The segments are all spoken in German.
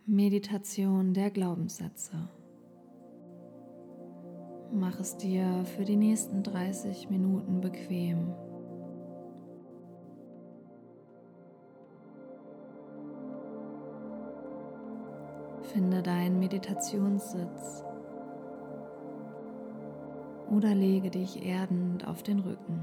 Meditation der Glaubenssätze. Mach es dir für die nächsten 30 Minuten bequem. Finde deinen Meditationssitz oder lege dich erdend auf den Rücken.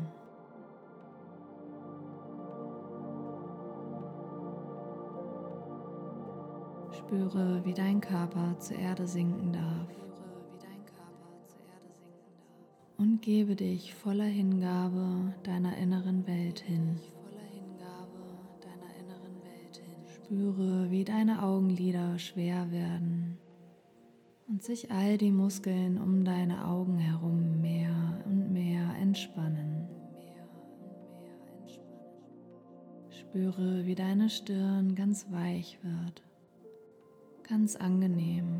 Spüre, wie dein Körper zur Erde sinken darf. Und gebe dich voller Hingabe deiner inneren Welt hin. Spüre, wie deine Augenlider schwer werden und sich all die Muskeln um deine Augen herum mehr und mehr entspannen. Spüre, wie deine Stirn ganz weich wird, ganz angenehm.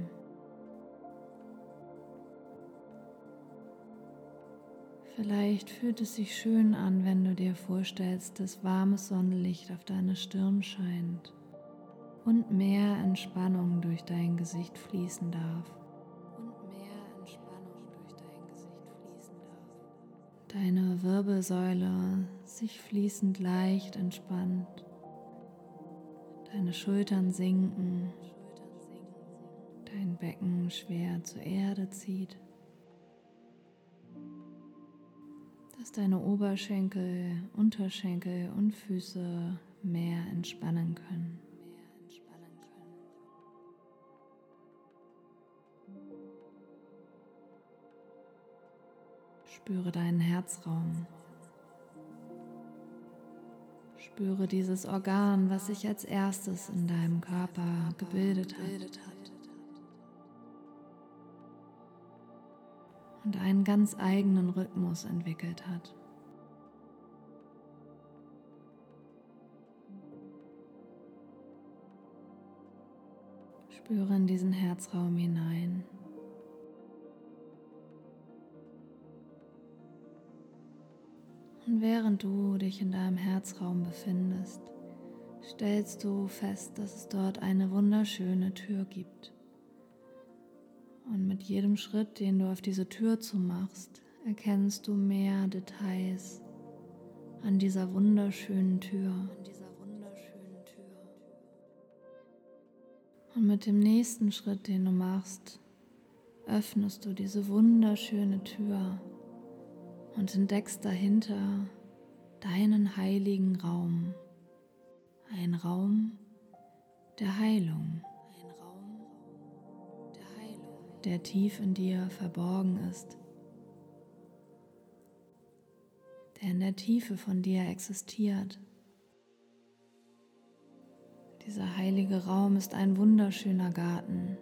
Vielleicht fühlt es sich schön an, wenn du dir vorstellst, dass warmes Sonnenlicht auf deine Stirn scheint und mehr Entspannung durch dein Gesicht fließen darf. Deine Wirbelsäule sich fließend leicht entspannt. Deine Schultern sinken. Dein Becken schwer zur Erde zieht. Dass deine Oberschenkel, Unterschenkel und Füße mehr entspannen können. Spüre deinen Herzraum. Spüre dieses Organ, was sich als erstes in deinem Körper gebildet hat und einen ganz eigenen Rhythmus entwickelt hat. Spüre in diesen Herzraum hinein. Und während du dich in deinem Herzraum befindest, stellst du fest, dass es dort eine wunderschöne Tür gibt. Und mit jedem Schritt, den du auf diese Tür zu machst, erkennst du mehr Details an dieser wunderschönen Tür. Und mit dem nächsten Schritt, den du machst, öffnest du diese wunderschöne Tür und entdeckst dahinter deinen heiligen Raum. Ein Raum der Heilung, der tief in dir verborgen ist, der in der Tiefe von dir existiert. Dieser heilige Raum ist ein wunderschöner Garten.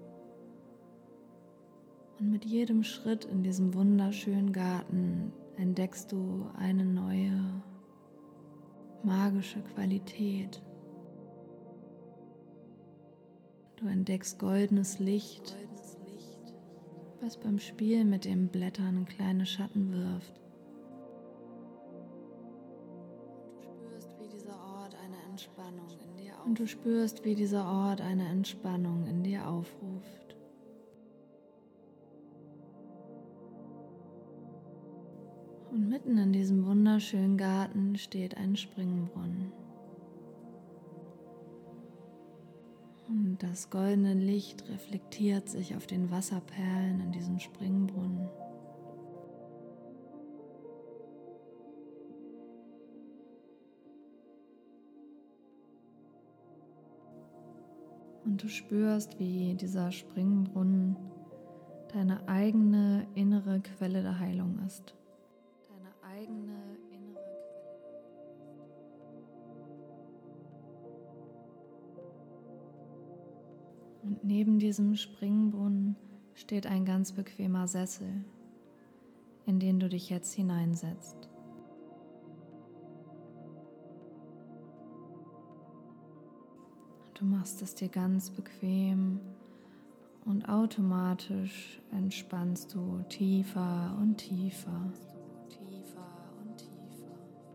Und mit jedem Schritt in diesem wunderschönen Garten entdeckst du eine neue magische Qualität. Du entdeckst goldenes Licht, was beim Spiel mit den Blättern kleine Schatten wirft. Und du spürst, wie dieser Ort eine Entspannung in dir aufruft. Und mitten in diesem wunderschönen Garten steht ein Springbrunnen. Und das goldene Licht reflektiert sich auf den Wasserperlen in diesem Springbrunnen. Und du spürst, wie dieser Springbrunnen deine eigene innere Quelle der Heilung ist. Und neben diesem Springbrunnen steht ein ganz bequemer Sessel, in den du dich jetzt hineinsetzt. Du machst es dir ganz bequem und automatisch entspannst du tiefer und tiefer.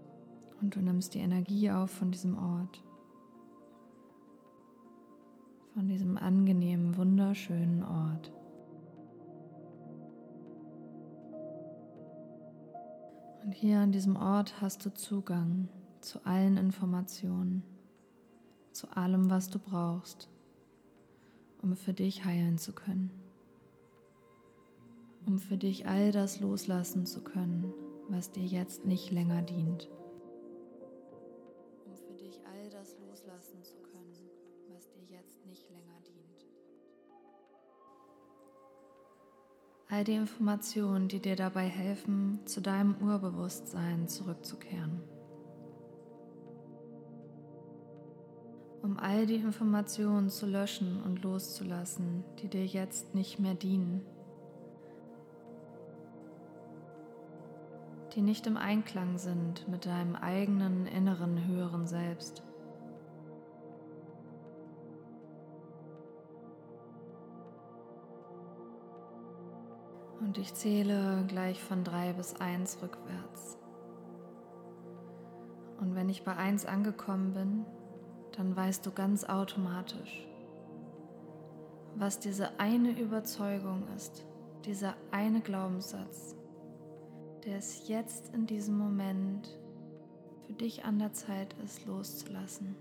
Und du nimmst die Energie auf von diesem Ort. von diesem angenehmen, wunderschönen Ort. Und hier an diesem Ort hast du Zugang zu allen Informationen, zu allem, was du brauchst, um für dich heilen zu können, um für dich all das loslassen zu können, was dir jetzt nicht länger dient. Um für dich all das loslassen zu können, was dir jetzt nicht länger dient. All die Informationen, die dir dabei helfen, zu deinem Urbewusstsein zurückzukehren. Um all die Informationen zu löschen und loszulassen, die dir jetzt nicht mehr dienen, die nicht im Einklang sind mit deinem eigenen inneren höheren Selbst. Und ich zähle gleich von 3 bis 1 rückwärts. Und wenn ich bei 1 angekommen bin, dann weißt du ganz automatisch, was diese eine Überzeugung ist, dieser eine Glaubenssatz, der es jetzt in diesem Moment für dich an der Zeit ist, loszulassen.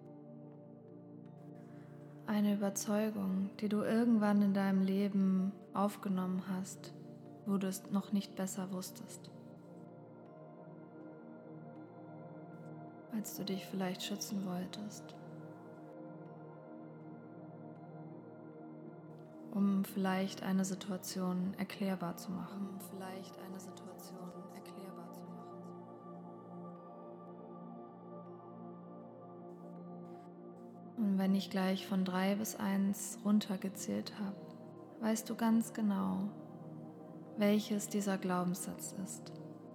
Eine Überzeugung, die du irgendwann in deinem Leben aufgenommen hast, wo du es noch nicht besser wusstest. Als du dich vielleicht schützen wolltest. Um vielleicht eine Situation erklärbar zu machen. Und wenn ich gleich von 3 bis 1 runtergezählt habe, weißt du ganz genau, welches dieser Glaubenssatz ist.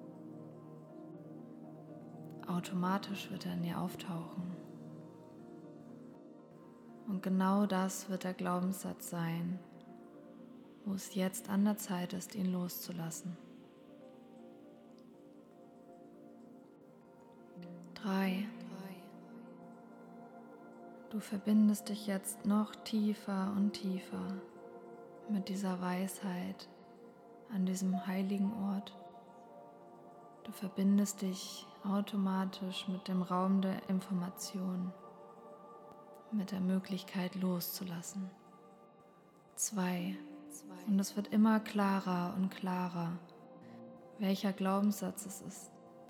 Automatisch wird er in dir auftauchen. Und genau das wird der Glaubenssatz sein, wo es jetzt an der Zeit ist, ihn loszulassen. 3. Du verbindest dich jetzt noch tiefer und tiefer mit dieser Weisheit an diesem heiligen Ort. Du verbindest dich automatisch mit dem Raum der Information, mit der Möglichkeit loszulassen. 2. Und es wird immer klarer und klarer, welcher Glaubenssatz es ist,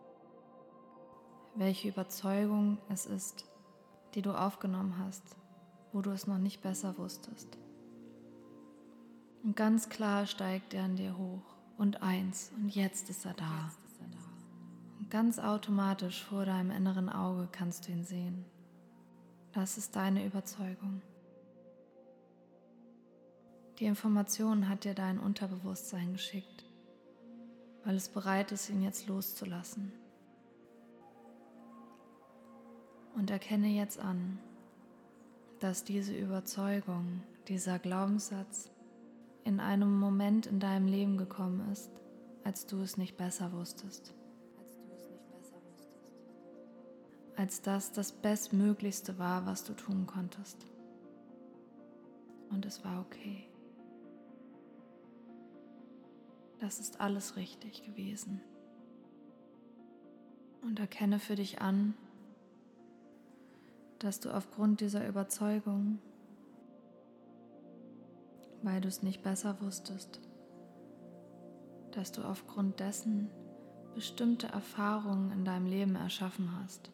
welche Überzeugung es ist, die du aufgenommen hast, wo du es noch nicht besser wusstest. Und ganz klar steigt er in dir hoch. Und 1, und jetzt ist er da. Und ganz automatisch vor deinem inneren Auge kannst du ihn sehen. Das ist deine Überzeugung. Die Information hat dir dein Unterbewusstsein geschickt, weil es bereit ist, ihn jetzt loszulassen. Und erkenne jetzt an, dass diese Überzeugung, dieser Glaubenssatz in einem Moment in deinem Leben gekommen ist, als du es nicht besser wusstest. Als das Bestmöglichste war, was du tun konntest. Und es war okay. Das ist alles richtig gewesen. Und erkenne für dich an, dass du aufgrund dieser Überzeugung, weil du es nicht besser wusstest, dass du aufgrund dessen bestimmte Erfahrungen in deinem Leben erschaffen hast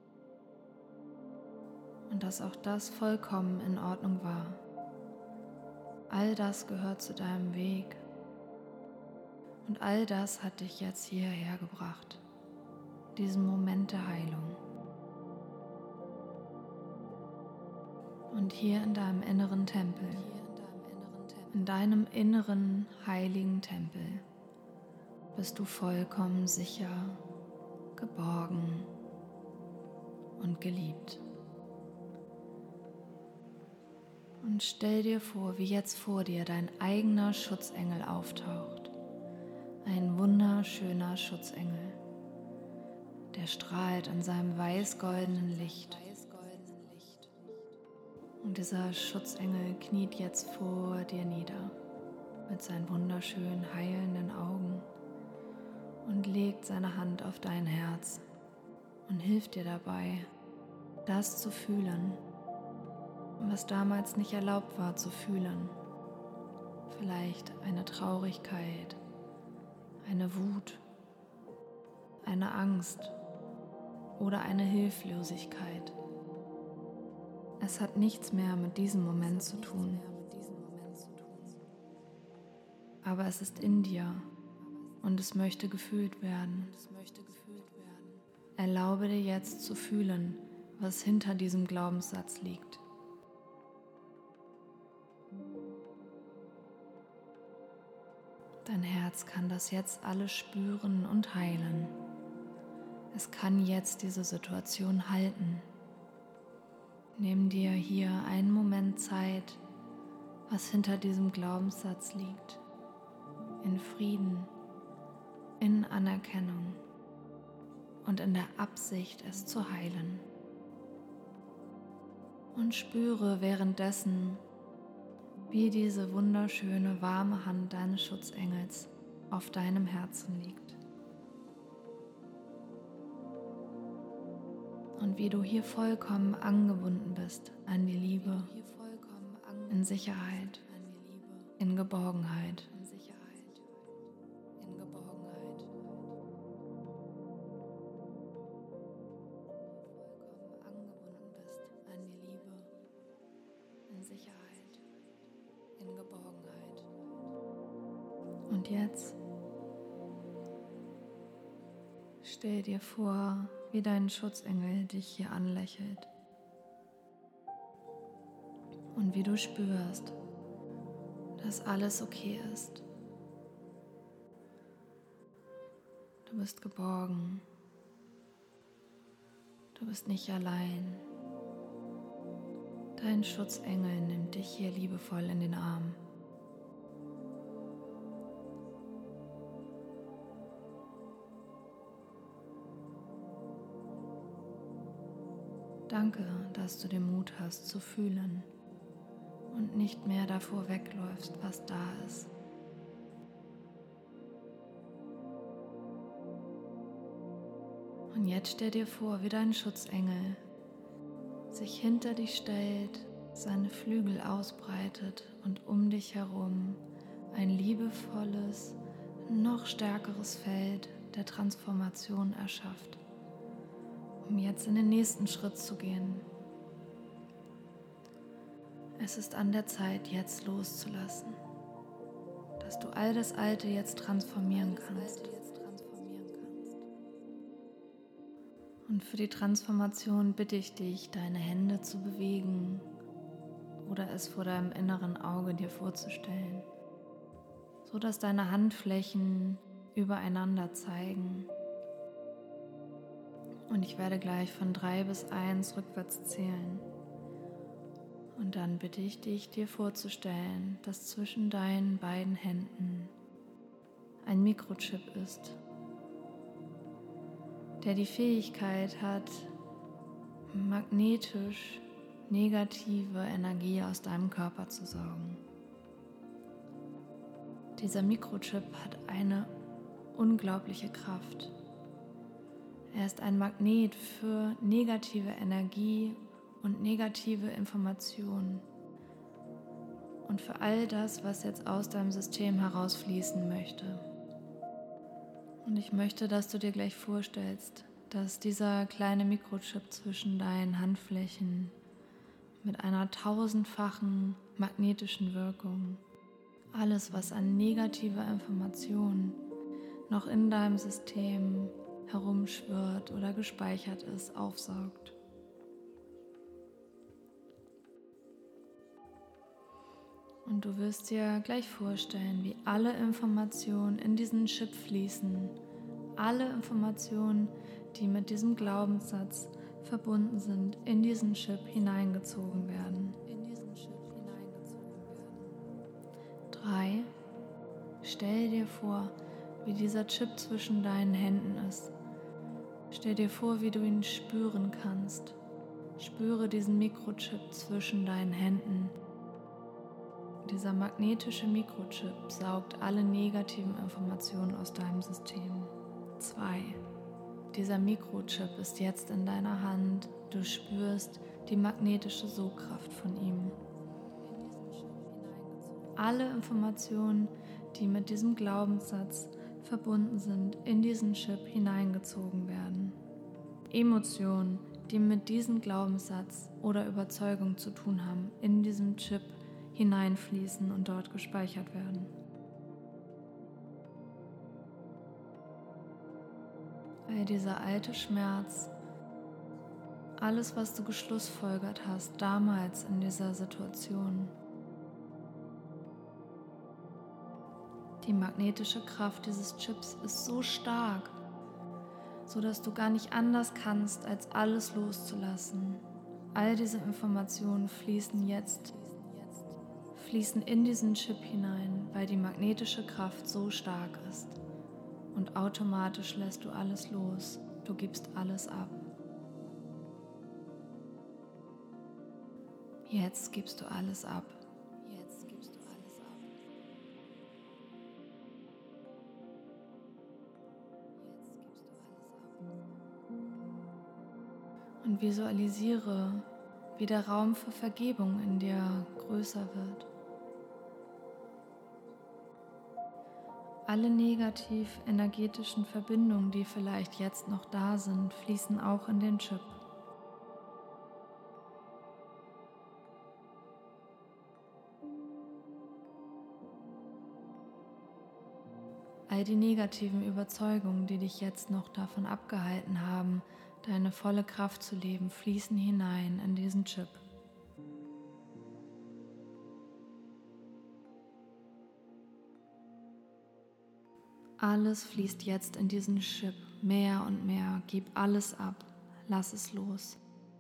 und dass auch das vollkommen in Ordnung war. All das gehört zu deinem Weg und all das hat dich jetzt hierher gebracht, diesen Moment der Heilung. Und hier in deinem inneren Tempel, in deinem inneren heiligen Tempel, bist du vollkommen sicher, geborgen und geliebt. Und stell dir vor, wie jetzt vor dir dein eigener Schutzengel auftaucht. Ein wunderschöner Schutzengel, der strahlt in seinem weiß-goldenen Licht. Und dieser Schutzengel kniet jetzt vor dir nieder mit seinen wunderschönen heilenden Augen und legt seine Hand auf dein Herz und hilft dir dabei, das zu fühlen, was damals nicht erlaubt war zu fühlen. Vielleicht eine Traurigkeit, eine Wut, eine Angst oder eine Hilflosigkeit. Es hat nichts mehr mit diesem Moment zu tun. Aber es ist in dir und es möchte gefühlt werden. Erlaube dir jetzt zu fühlen, was hinter diesem Glaubenssatz liegt. Dein Herz kann das jetzt alles spüren und heilen. Es kann jetzt diese Situation halten. Nimm dir hier einen Moment Zeit, was hinter diesem Glaubenssatz liegt. In Frieden, in Anerkennung und in der Absicht, es zu heilen. Und spüre währenddessen, wie diese wunderschöne warme Hand deines Schutzengels auf deinem Herzen liegt. Und wie du hier vollkommen angebunden bist an die Liebe, in Sicherheit, in Geborgenheit. Und jetzt stell dir vor, wie dein Schutzengel dich hier anlächelt und wie du spürst, dass alles okay ist. Du bist geborgen, du bist nicht allein. Dein Schutzengel nimmt dich hier liebevoll in den Arm. Danke, dass du den Mut hast zu fühlen und nicht mehr davor wegläufst, was da ist. Und jetzt stell dir vor, wie dein Schutzengel sich hinter dich stellt, seine Flügel ausbreitet und um dich herum ein liebevolles, noch stärkeres Feld der Transformation erschafft, um jetzt in den nächsten Schritt zu gehen. Es ist an der Zeit, jetzt loszulassen, dass du all das Alte jetzt transformieren kannst. Und für die Transformation bitte ich dich, deine Hände zu bewegen oder es vor deinem inneren Auge dir vorzustellen, so dass deine Handflächen übereinander zeigen. Und ich werde gleich von 3 bis 1 rückwärts zählen. Und dann bitte ich dich, dir vorzustellen, dass zwischen deinen beiden Händen ein Mikrochip ist, der die Fähigkeit hat, magnetisch negative Energie aus deinem Körper zu saugen. Dieser Mikrochip hat eine unglaubliche Kraft. Er ist ein Magnet für negative Energie und negative Informationen und für all das, was jetzt aus deinem System herausfließen möchte. Und ich möchte, dass du dir gleich vorstellst, dass dieser kleine Mikrochip zwischen deinen Handflächen mit einer 1000-fachen magnetischen Wirkung alles, was an negativer Information noch in deinem System herumschwirrt oder gespeichert ist, aufsaugt. Und du wirst dir gleich vorstellen, wie alle Informationen in diesen Chip fließen. Alle Informationen, die mit diesem Glaubenssatz verbunden sind, in diesen Chip hineingezogen werden. 3. Stell dir vor, wie dieser Chip zwischen deinen Händen ist. Stell dir vor, wie du ihn spüren kannst, Spüre diesen Mikrochip zwischen deinen Händen. Dieser magnetische Mikrochip saugt alle negativen Informationen aus deinem System. 2. Dieser Mikrochip ist jetzt in deiner Hand. Du spürst die magnetische Sogkraft von ihm. Alle Informationen, die mit diesem Glaubenssatz verbunden sind, in diesen Chip hineingezogen werden. Emotionen, die mit diesem Glaubenssatz oder Überzeugung zu tun haben, in diesem Chip hineinfließen und dort gespeichert werden. All dieser alte Schmerz, alles, was du geschlussfolgert hast damals in dieser Situation. Die magnetische Kraft dieses Chips ist so stark, sodass du gar nicht anders kannst, als alles loszulassen. All diese Informationen fließen in diesen Chip hinein, weil die magnetische Kraft so stark ist. Und automatisch lässt du alles los. Du gibst alles ab. Jetzt gibst du alles ab. Und visualisiere, wie der Raum für Vergebung in dir größer wird. Alle negativ energetischen Verbindungen, die vielleicht jetzt noch da sind, fließen auch in den Chip. All die negativen Überzeugungen, die dich jetzt noch davon abgehalten haben, deine volle Kraft zu leben, fließen hinein in diesen Chip. Alles fließt jetzt in diesen Chip, mehr und mehr. Gib alles ab, lass es los.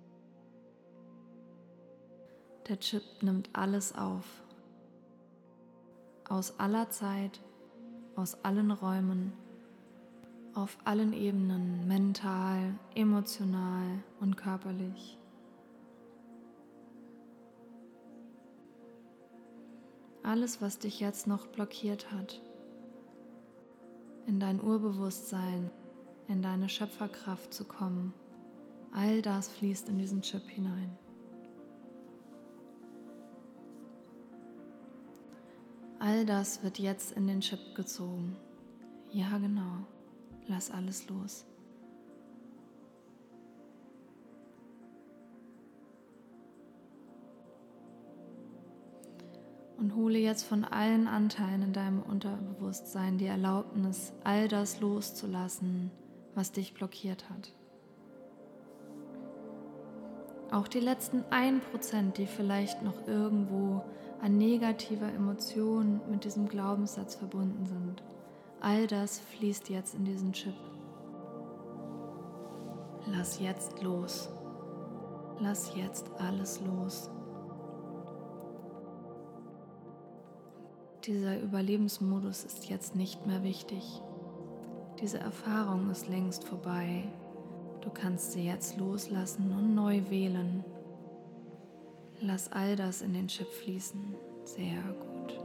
Der Chip nimmt alles auf. Aus aller Zeit, aus allen Räumen, auf allen Ebenen, mental, emotional und körperlich. Alles, was dich jetzt noch blockiert hat, in dein Urbewusstsein, in deine Schöpferkraft zu kommen, all das fließt in diesen Chip hinein. All das wird jetzt in den Chip gezogen. Ja, genau. Lass alles los. Und hole jetzt von allen Anteilen in deinem Unterbewusstsein die Erlaubnis, all das loszulassen, was dich blockiert hat. Auch die letzten 1%, die vielleicht noch irgendwo an negativer Emotion mit diesem Glaubenssatz verbunden sind, all das fließt jetzt in diesen Chip. Lass jetzt los. Lass jetzt alles los. Dieser Überlebensmodus ist jetzt nicht mehr wichtig. Diese Erfahrung ist längst vorbei. Du kannst sie jetzt loslassen und neu wählen. Lass all das in den Chip fließen. Sehr gut.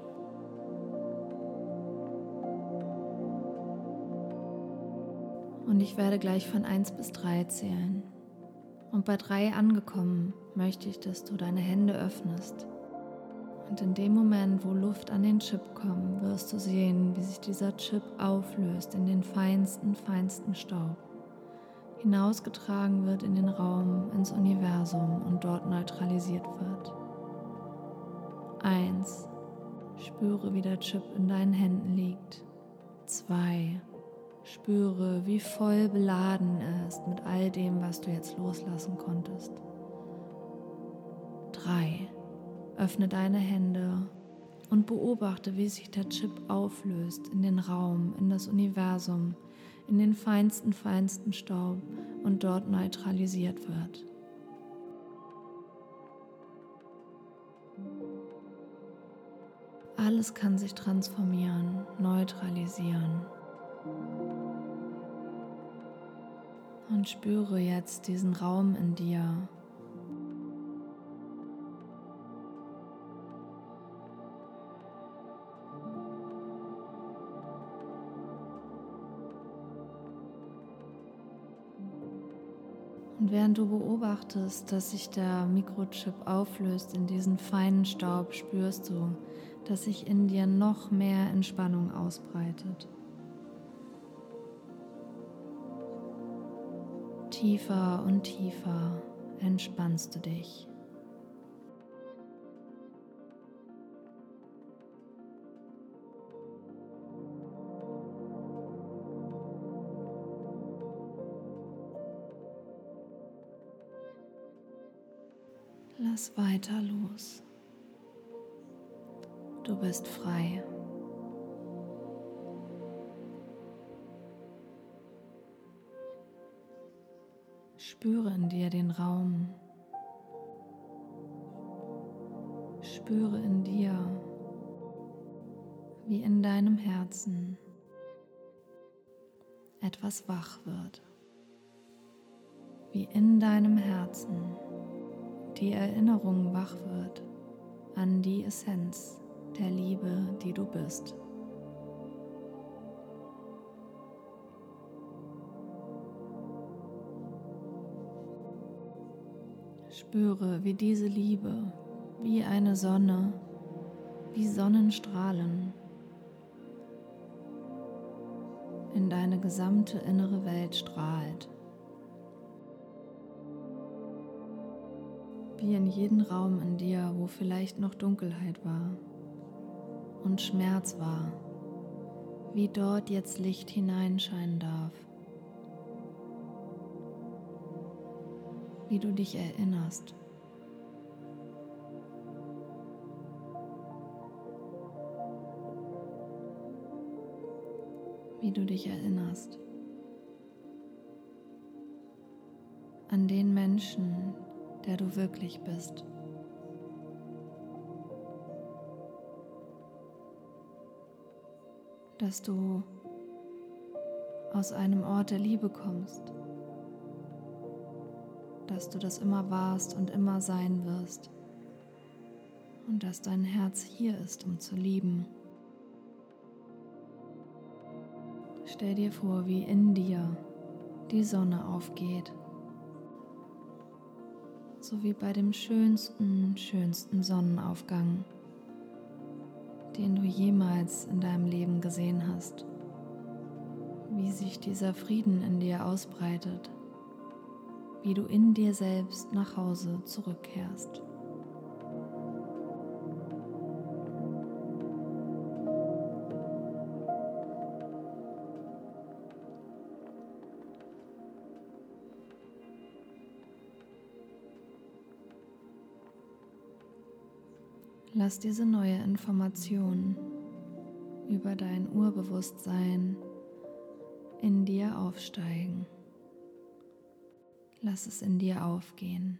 Und ich werde gleich von 1 bis 3 zählen. Und bei 3 angekommen, möchte ich, dass du deine Hände öffnest. Und in dem Moment, wo Luft an den Chip kommt, wirst du sehen, wie sich dieser Chip auflöst in den feinsten Staub, hinausgetragen wird in den Raum, ins Universum und dort neutralisiert wird. 1. Spüre, wie der Chip in deinen Händen liegt. 2. Spüre, wie voll beladen er ist mit all dem, was du jetzt loslassen konntest. 3. Öffne deine Hände und beobachte, wie sich der Chip auflöst in den Raum, in das Universum, in den feinsten Staub und dort neutralisiert wird. Alles kann sich transformieren, neutralisieren. Und spüre jetzt diesen Raum in dir, Und während du beobachtest, dass sich der Mikrochip auflöst in diesen feinen Staub, spürst du, dass sich in dir noch mehr Entspannung ausbreitet. Tiefer und tiefer entspannst du dich. Lass weiter los. Du bist frei. Spüre in dir den Raum. Spüre in dir, wie in deinem Herzen etwas wach wird. Wie in deinem Herzen die Erinnerung wach wird an die Essenz der Liebe, die du bist. Spüre, wie diese Liebe, wie eine Sonne, wie Sonnenstrahlen in deine gesamte innere Welt strahlt. Wie in jeden Raum in dir, wo vielleicht noch Dunkelheit war und Schmerz war, wie dort jetzt Licht hineinscheinen darf. Wie du dich erinnerst. Wie du dich erinnerst an den Menschen, der du wirklich bist. Dass du aus einem Ort der Liebe kommst. Dass du das immer warst und immer sein wirst. Und dass dein Herz hier ist, um zu lieben. Stell dir vor, wie in dir die Sonne aufgeht. So wie bei dem schönsten Sonnenaufgang, den du jemals in deinem Leben gesehen hast. Wie sich dieser Frieden in dir ausbreitet, wie du in dir selbst nach Hause zurückkehrst. Lass diese neue Information über dein Urbewusstsein in dir aufsteigen. Lass es in dir aufgehen.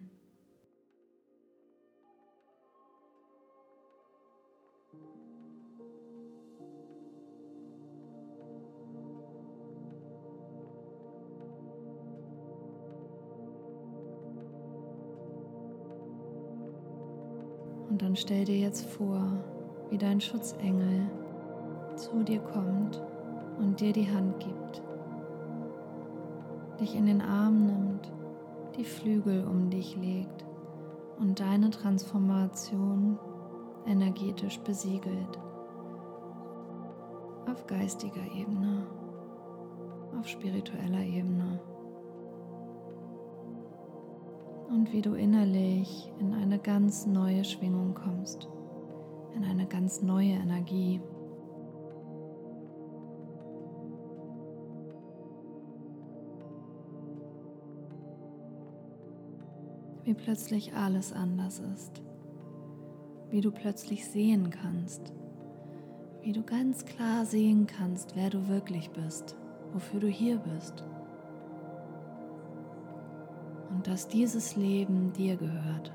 Und dann stell dir jetzt vor, wie dein Schutzengel zu dir kommt und dir die Hand gibt, dich in den Arm nimmt, die Flügel um dich legt und deine Transformation energetisch besiegelt. Auf geistiger Ebene, auf spiritueller Ebene. Und wie du innerlich in eine ganz neue Schwingung kommst, in eine ganz neue Energie. Wie plötzlich alles anders ist, wie du plötzlich sehen kannst, wie du ganz klar sehen kannst, wer du wirklich bist, wofür du hier bist. Und dass dieses Leben dir gehört.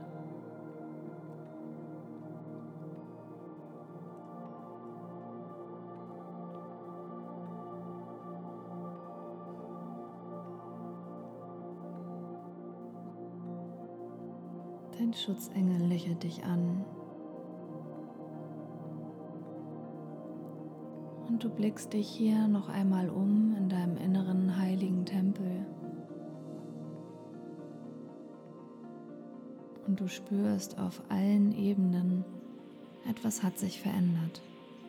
Dein Schutzengel lächelt dich an. Und du blickst dich hier noch einmal um in deinem inneren heiligen Tempel. und du spürst auf allen Ebenen, etwas hat sich verändert.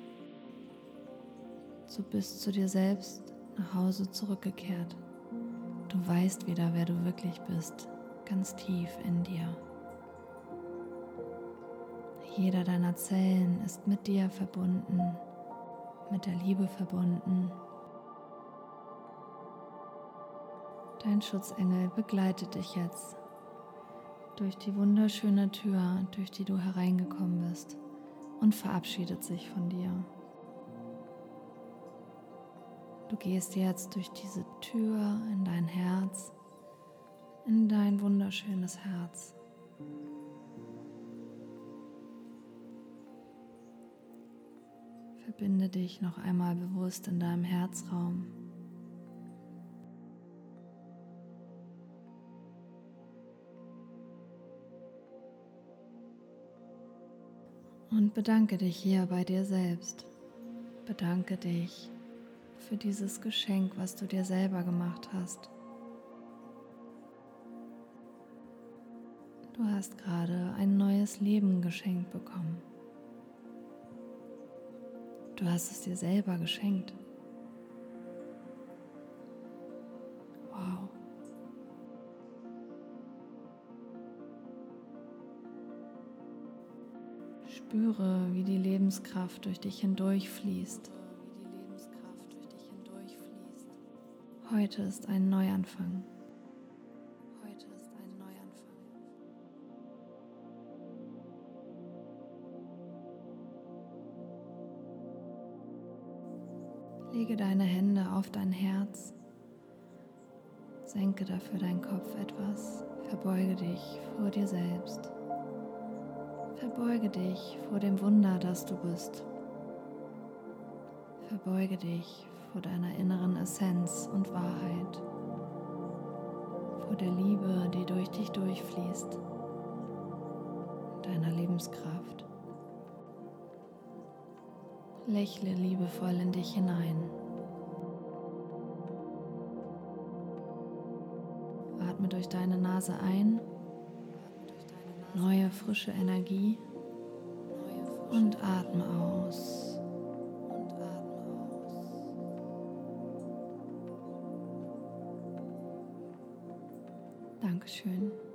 Du bist zu dir selbst nach Hause zurückgekehrt. Du weißt wieder, wer du wirklich bist, ganz tief in dir. Jeder deiner Zellen ist mit dir verbunden, mit der Liebe verbunden. Dein Schutzengel begleitet dich jetzt durch die wunderschöne Tür, durch die du hereingekommen bist, und verabschiedet sich von dir. Du gehst jetzt durch diese Tür in dein Herz, in dein wunderschönes Herz. Verbinde dich noch einmal bewusst in deinem Herzraum. Und bedanke dich hier bei dir selbst. Bedanke dich für dieses Geschenk, was du dir selber gemacht hast. Du hast gerade ein neues Leben geschenkt bekommen. Du hast es dir selber geschenkt. Wow. Spüre, wie die Lebenskraft durch dich hindurchfließt. Heute ist ein Neuanfang. Lege deine Hände auf dein Herz. Senke dafür deinen Kopf etwas. Verbeuge dich vor dir selbst. Verbeuge dich vor dem Wunder, das du bist. Verbeuge dich vor deiner inneren Essenz und Wahrheit, vor der Liebe, die durch dich durchfließt, deiner Lebenskraft. Lächle liebevoll in dich hinein. Atme durch deine Nase ein, neue frische Energie, und atme aus. Dankeschön.